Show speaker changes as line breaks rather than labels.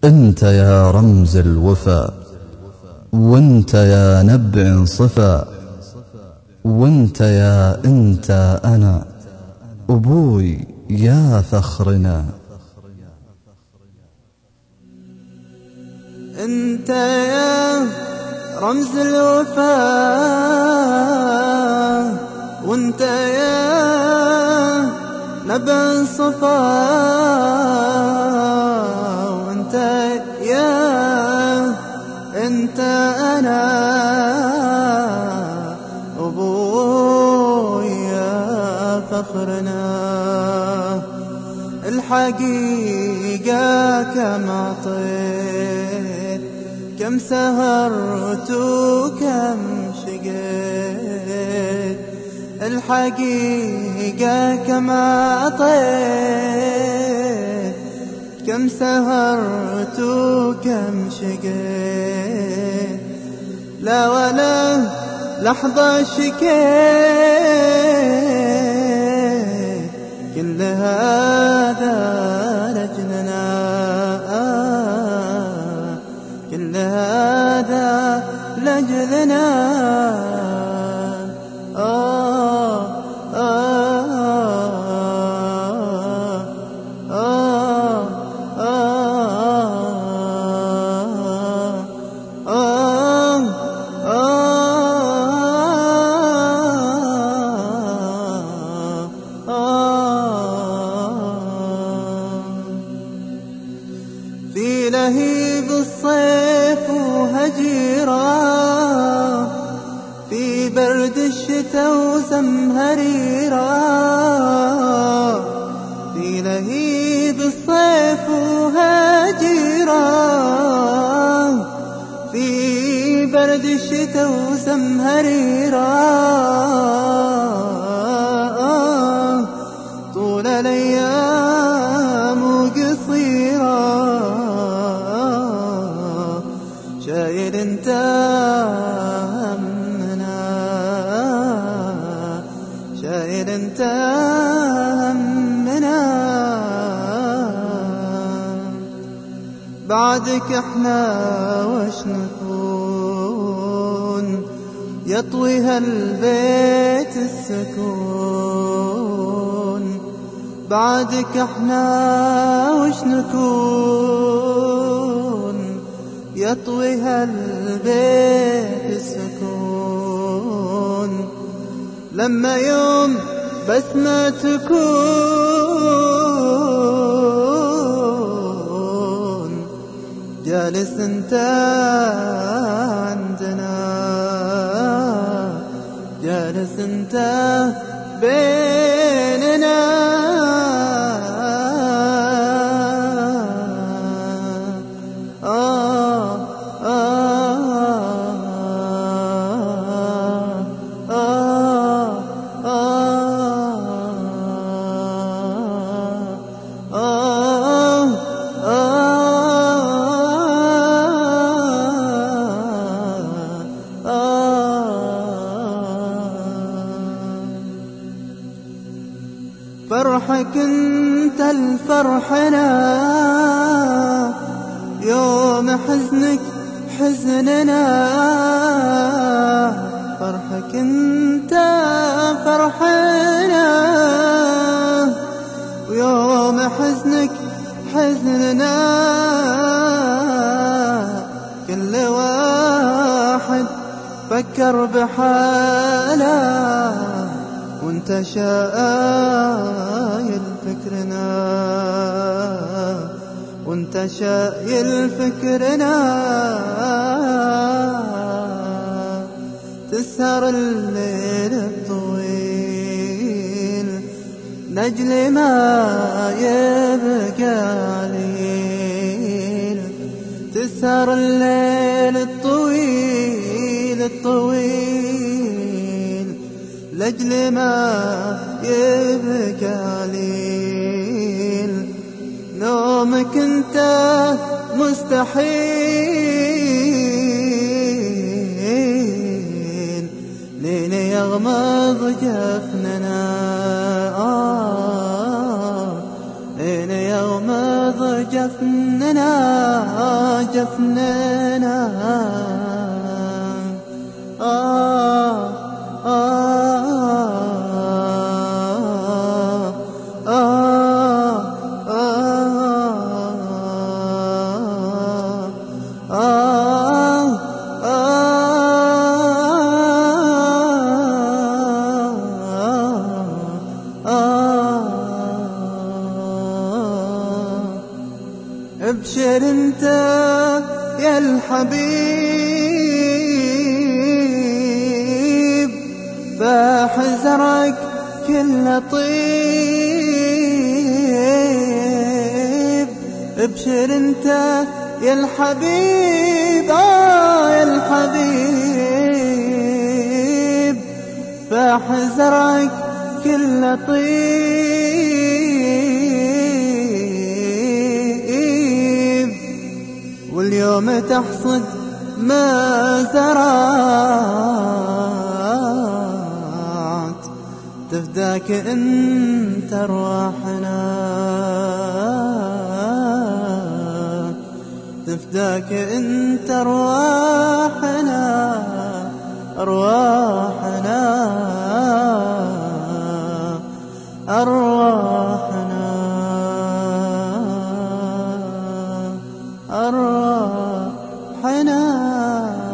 انت يا رمز الوفا، وانت يا نبع صفا، وانت يا انت انا ابوي يا فخرنا.
انت يا رمز الوفا، وانت يا نبع الصفا، وانت يا انت انا ابوي يا فخرنا. الحقيقة كم عطيت، كم سهرت وكم شقيت. الحقيقة كم عطيت، كم سهرت وكم شقيت. لا ولا لحظة شكيت، كل هذا لجلنا، كل هذا لجلنا. في لهيب الصيف وهجيرة، في برد الشتاء وزمهريرة. في لهيب الصيف وهجيرة، في برد الشتاء وزمهريرة. طول الأيام وقصيرة، شايل انت همنا، شايل انت همنا. بعدك احنا وش نكون، يطوي هالبيت السكون. بعدك احنا وش نكون، يطوي هالبيت السكون. لما يوم بس ما تكون، جالس انت عندنا، جالس انت بيننا. فرحك انت الفرحنا، يوم حزنك حزننا. فرحك انت فرحنا، ويوم حزنك حزننا. كل واحد فكر بحاله، وانت شايل فكرنا، وانت شايل فكرنا. تسهر الليل الطويل نجل ما يبقى ليل. تسهر الليل الطويل الطويل لجل ما يبقى ليل. نومك انت مستحيل، لين يغمض جفننا. لين يغمض جفننا. جفننا ابشر انت يا الحبيب فحزرك كل طيب. ابشر انت يا الحبيب يا الحبيب فحزرك كل طيب. واليوم تحصد ما زرعت تفداك انت ارواحنا تفداك انت ارواحنا ارواحنا ارواحنا ارواحنا